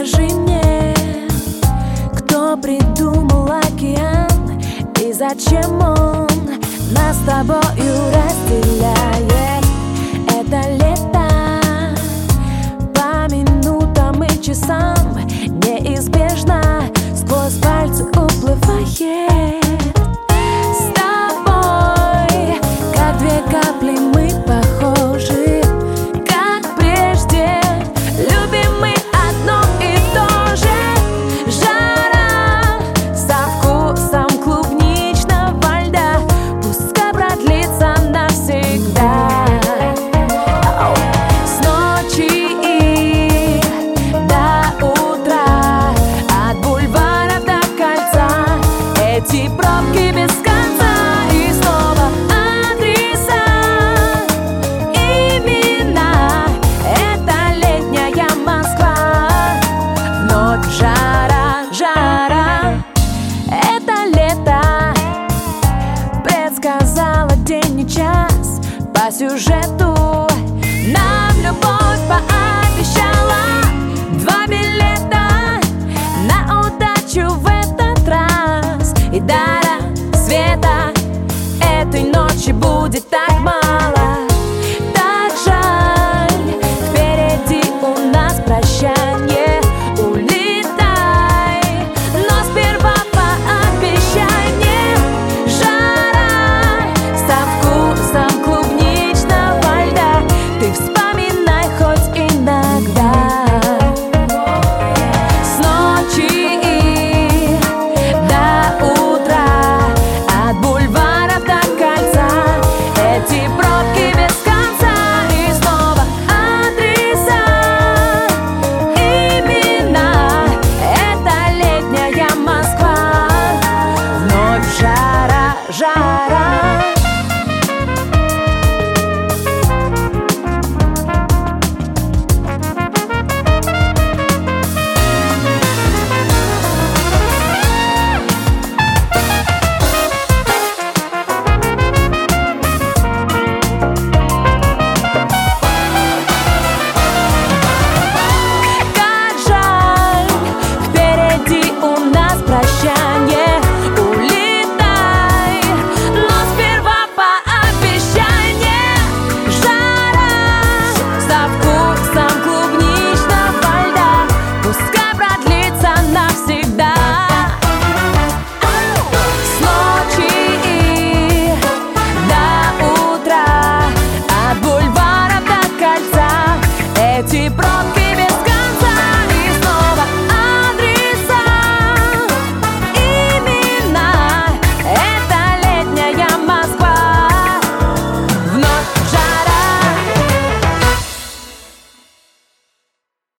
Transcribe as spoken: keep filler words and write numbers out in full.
Скажи мне, кто придумал океан и зачем он нас с тобою разделяет? Это лето по минутам и часам неизбежно сквозь пальцы уплывает. С тобой, как две капли, мы похожи, как прежде, любим мы одно и то же. Жара со вкусом клубничного льда, пускай продлится навсегда. С ночи и до утра, от бульвара до кольца, эти пробки без конца. И снова адреса, имена. Это летняя Москва, ночь жара, жара. Это лето предсказала день и час по сюжету. Нам любовь пообещала два билета на удачу в этот раз. И до рассвета этой ночи будет так мало.